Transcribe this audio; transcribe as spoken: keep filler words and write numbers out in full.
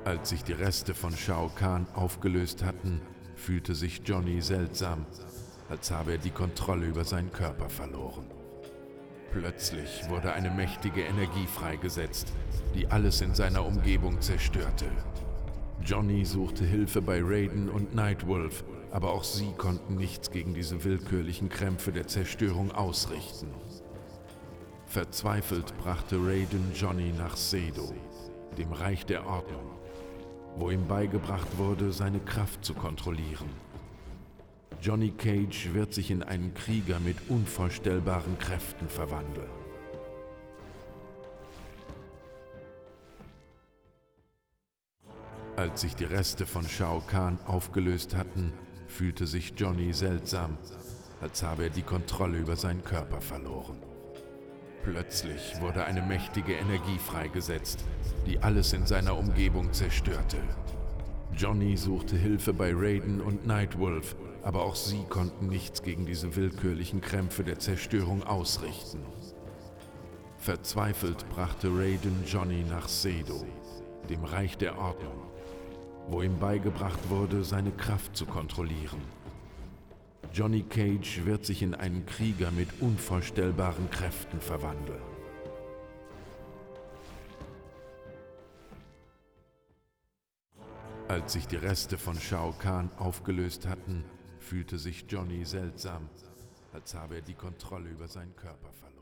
Als sich die Reste von Shao Kahn aufgelöst hatten, fühlte sich Johnny seltsam, als habe er die Kontrolle über seinen Körper verloren. Plötzlich wurde eine mächtige Energie freigesetzt, die alles in seiner Umgebung zerstörte. Johnny suchte Hilfe bei Raiden und Nightwolf, aber auch sie konnten nichts gegen diese willkürlichen Krämpfe der Zerstörung ausrichten. Verzweifelt brachte Raiden Johnny nach Sedo, dem Reich der Ordnung, wo ihm beigebracht wurde, seine Kraft zu kontrollieren. Johnny Cage wird sich in einen Krieger mit unvorstellbaren Kräften verwandeln. Als sich die Reste von Shao Kahn aufgelöst hatten, fühlte sich Johnny seltsam, als habe er die Kontrolle über seinen Körper verloren. Plötzlich wurde eine mächtige Energie freigesetzt, die alles in seiner Umgebung zerstörte. Johnny suchte Hilfe bei Raiden und Nightwolf, aber auch sie konnten nichts gegen diese willkürlichen Krämpfe der Zerstörung ausrichten. Verzweifelt brachte Raiden Johnny nach Sedo, dem Reich der Ordnung, wo ihm beigebracht wurde, seine Kraft zu kontrollieren. Johnny Cage wird sich in einen Krieger mit unvorstellbaren Kräften verwandeln. Als sich die Reste von Shao Kahn aufgelöst hatten, fühlte sich Johnny seltsam, als habe er die Kontrolle über seinen Körper verloren.